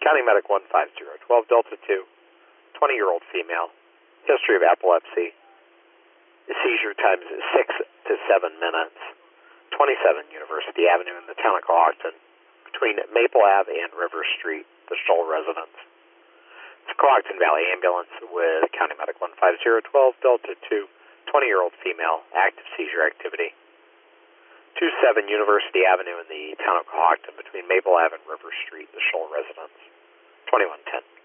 County Medic 150, 12 Delta 2, 20-year-old female, history of epilepsy, seizure times 6 to 7 minutes, 27 University Avenue in the town of Cohocton, between Maple Ave and River Street, the Stoll residence. It's a Cohocton Valley ambulance with County Medic 150, 12 Delta 2, 20-year-old female, active seizure activity. 27 University Avenue in the town of Cohocton, between Maple Ave and River Street, the Stoll residence. 2110.